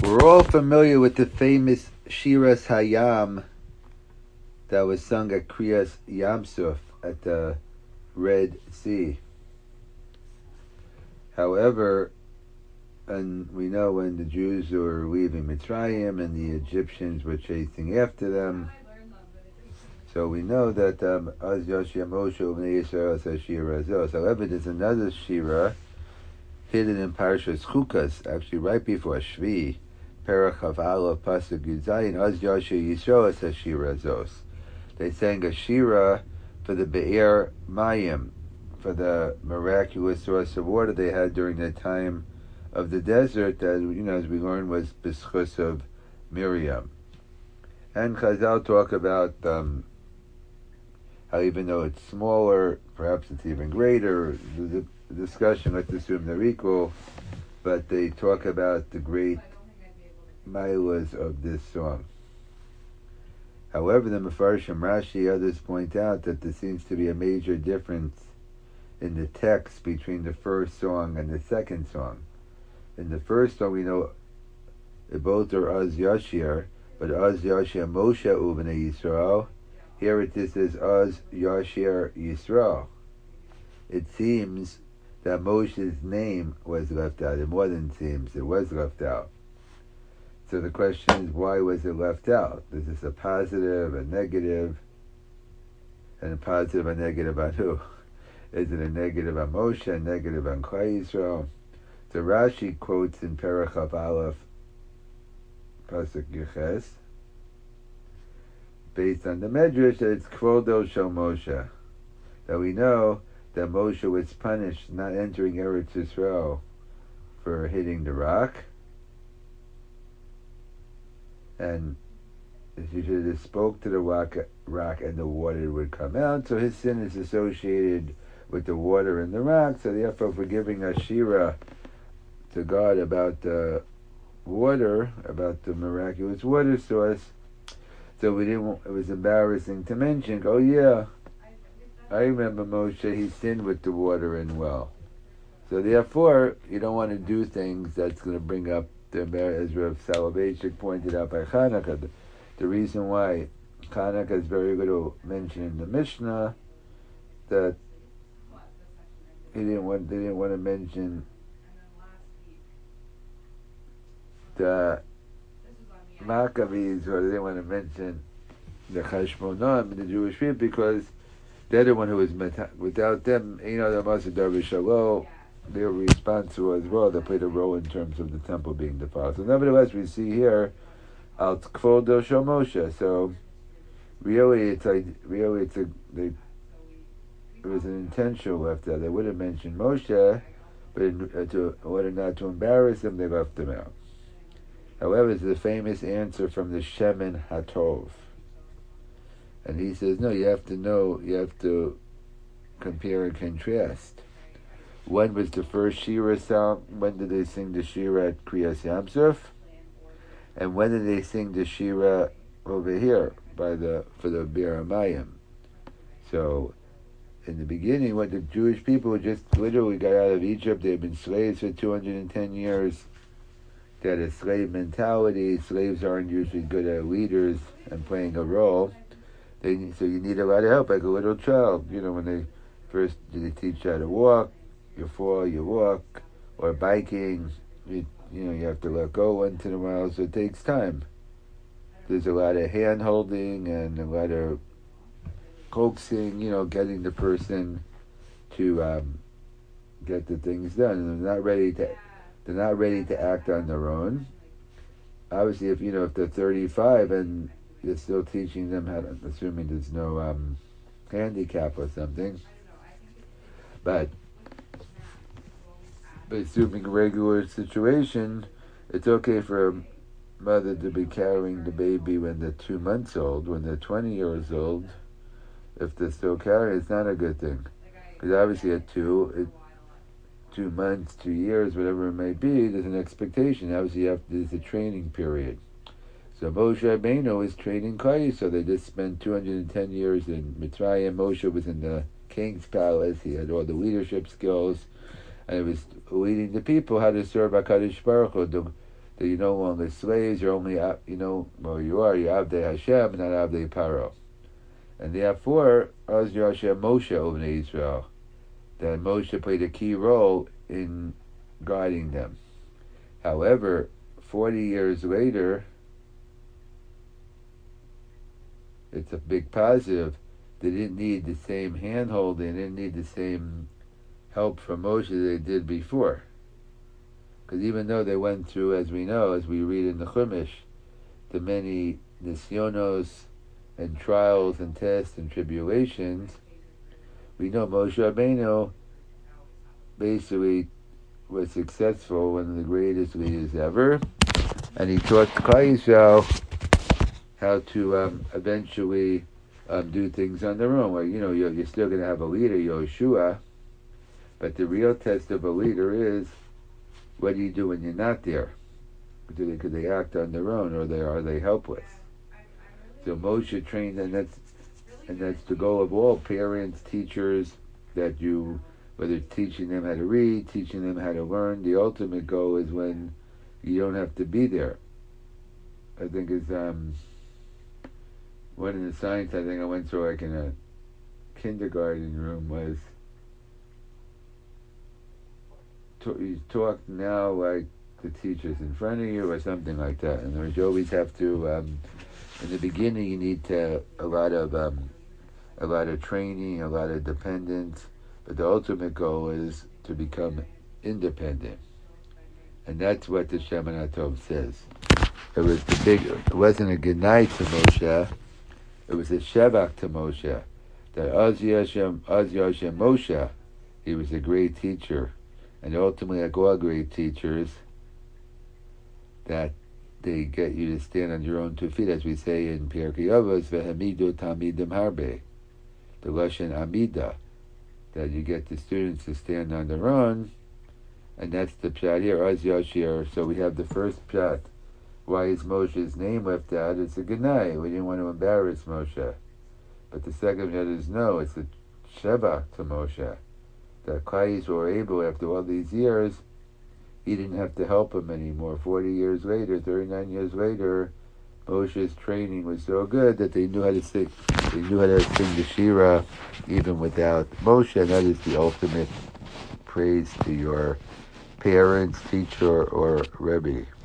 We're all familiar with the famous Shiras Hayam that was sung at Kriyas Yamsuf at the Red Sea. However, and we know when the Jews were leaving Mitzrayim and the Egyptians were chasing after them, so we know that Az Yoshia Moshe Uvnei Yisrael says Shira Zos. However, there's another Shira hidden in Parashas Chukas, actually right before Shvi, Perach of Aleph Pasuk Yudzayin, Az Yoshia Yisrael says Shira Zos. They sang a Shira for the Be'er Mayim, for the miraculous source of water they had during the time of the desert that, as we learned, was B'schus of Miriam. And Chazal talk about how even though it's smaller, perhaps it's even greater. The discussion, let's assume they're equal, but they talk about the great mailas of this song. However, the Mefarshim Rashi, others point out that there seems to be a major difference in the text between the first song and the second song. In the first song, we know both are Az Yashir, but Az Yashir Moshe Uvnei Yisrael. Here it is as Az Yashir Yisrael. It seems that Moshe's name was left out. It more than seems, it was left out. So the question is, why was it left out? Is this a positive, a negative, and a positive, a negative on who? Is it a negative on Moshe, a negative on Klal Yisrael? So Rashi quotes in Perach of Aleph, Pasuk Yeches, based on the Medrash, that it's Kvodo Shel Moshe. That we know that Moshe was punished not entering Eretz Yisrael for hitting the rock, and he should have spoke to the rock and the water would come out. So his sin is associated with the water and the rock. So therefore, for giving a shira to God about the water, about the miraculous water source, so we didn't. It was embarrassing to mention. Oh yeah, I remember Moshe. He sinned with the water and well. So therefore, you don't want to do things that's going to bring up the, as Rav Soloveitchik pointed out by Chanukah. The reason why Chanukah is very little mentioned in the Mishnah, that they didn't want to mention the Maccabees, or they didn't want to mention the Chashmonim, the Jewish people, because they're the one who was without them. The Maser Darvish Shalom, they were responsible as well. They played a role in terms of the temple being defiled. So nevertheless, we see here Al Kvodo Shel Moshe. So really, it was an intentional left out. They would have mentioned Moshe, but in order not to embarrass him, they left him out. However, it's the famous answer from the Shemin Hatov. And he says, no, you have to compare and contrast. When was the first Shira song? When did they sing the Shira at Kriyas Yamsuf? And when did they sing the Shira over here for the Be'er Mayim? So, in the beginning, when the Jewish people just literally got out of Egypt, they had been slaves for 210 years. They had a slave mentality. Slaves aren't usually good at leaders and playing a role. So you need a lot of help, like a little child. When they teach you how to walk, you fall, you walk, or biking, you have to let go once in a while, so it takes time. There's a lot of hand-holding and a lot of coaxing, getting the person to get the things done. And they're not ready to act on their own. Obviously, if they're 35 and you're still teaching them how to, assuming there's no handicap or something, but assuming a regular situation, it's okay for a mother to be carrying the baby when they're 2 months old. When they're 20 years old, if they're still carrying, it's not a good thing. Because obviously at 2 months, 2 years, whatever it may be, there's an expectation. Obviously there's a training period. So Moshe Rabbeinu is training Klal, so they just spent 210 years in Mitzrayim. Moshe was in the king's palace. He had all the leadership skills, and he was leading the people how to serve HaKadosh Baruch Hu. that you're no longer slaves. You're only, you're Avdei Hashem, not Avdei Paro. And therefore, Az Yashem Moshe over Israel, that Moshe played a key role in guiding them. However, 40 years later, it's a big positive. They didn't need the same handholding, they didn't need the same help from Moshe they did before. Because even though they went through, as we know, as we read in the Chumash, the many nisyonos and trials and tests and tribulations, we know Moshe Rabbeinu basically was successful, one of the greatest leaders ever, and he taught Klal Yisrael how to eventually do things on their own. Well, you're still going to have a leader, Yoshua, but the real test of a leader is, what do you do when you're not there? Could they act on their own, or are they helpless? So Moshe trained, and that's the goal of all parents, teachers, that you, whether it's teaching them how to read, teaching them how to learn, the ultimate goal is when you don't have to be there. I think it's one of the science I think I went through, like in a kindergarten room, was you talk now like the teacher's in front of you or something like that. And you always have to, in the beginning, you need a lot of training, a lot of dependence, but the ultimate goal is to become independent. And that's what the Shemana Tov says. It wasn't a good night to Moshe, it was a Shevach to Moshe. That Az Yashem Moshe, he was a great teacher. And ultimately, like all great teachers, that they get you to stand on your own 2 feet, as we say in Pirkei Avos, v'hamidu talmidim harbe, the Lashon Amida, that you get the students to stand on their own, and that's the pshat here, Az Yashir. So we have the first pshat. Why is Moshe's name left out? It's a Genai. We didn't want to embarrass Moshe. But the second pshat is no, it's a Shevach to Moshe. That Klal Yisrael were able, after all these years, he didn't have to help him anymore. 40 years later, 39 years later, Moshe's training was so good that they knew how to sing. They knew how to sing the Shira even without Moshe, and that is the ultimate praise to your parents, teacher, or Rebbe.